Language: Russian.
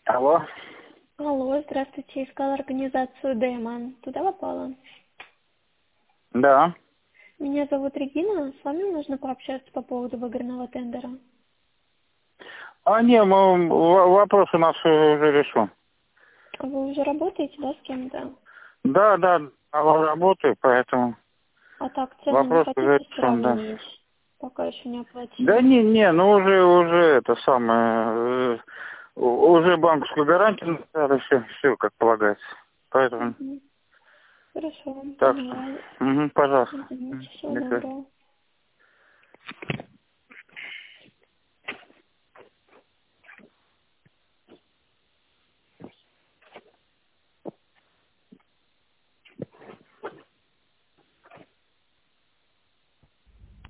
Алло. Алло, здравствуйте. Искала организацию Дэмон. Туда попала? Да. Меня зовут Регина. С вами нужно пообщаться по поводу выигранного тендера. Не, вопрос у нас уже решен. Вы уже работаете, да, с кем-то? Да, работаю, поэтому А так, цену не вопрос уже хотите решен, да. сравнить? Пока еще не Да оплатили. не, ну уже это самое, уже банковскую гарантию надо, все как полагается. Поэтому, Мгм. Хорошо, так поняла. что, пожалуйста. Извините, всего До свидания. доброго.